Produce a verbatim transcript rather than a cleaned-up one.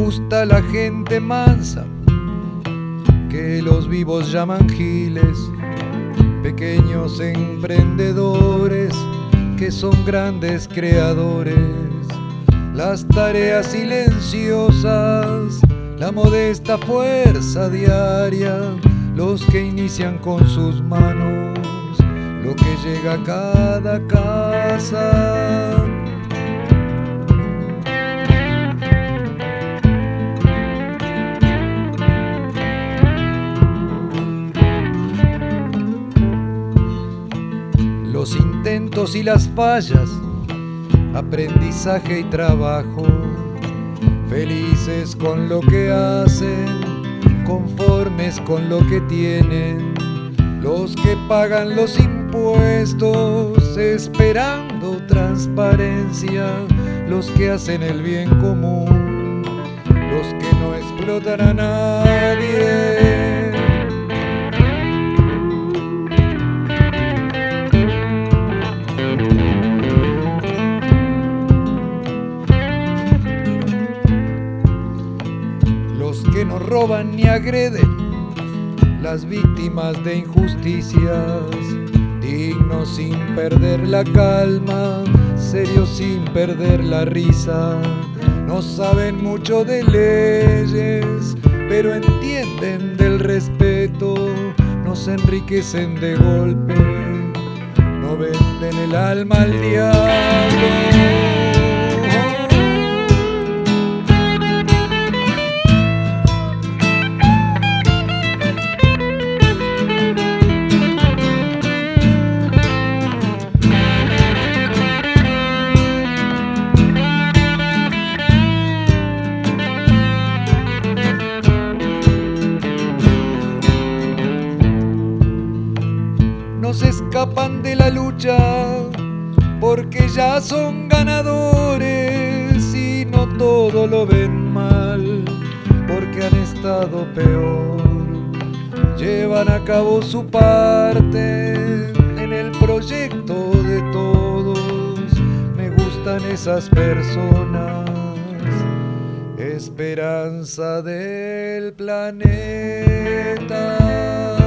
gusta la gente mansa, que los vivos llaman giles, pequeños emprendedores que son grandes creadores. Las tareas silenciosas, la modesta fuerza diaria, los que inician con sus manos lo que llega a cada casa. Los intentos y las fallas, aprendizaje y trabajo, felices con lo que hacen, conformes con lo que tienen, los que pagan los impuestos esperando transparencia, los que hacen el bien común, los que no explotan a nadie. Que no roban ni agreden, las víctimas de injusticias, dignos sin perder la calma, serios sin perder la risa. No saben mucho de leyes, pero entienden del respeto, no se enriquecen de golpe, no venden el alma al diablo. No se escapan de la lucha porque ya son ganadores y no todo lo ven mal porque han estado peor. Llevan a cabo su parte en el proyecto de todos. Me gustan esas personas, esperanza del planeta.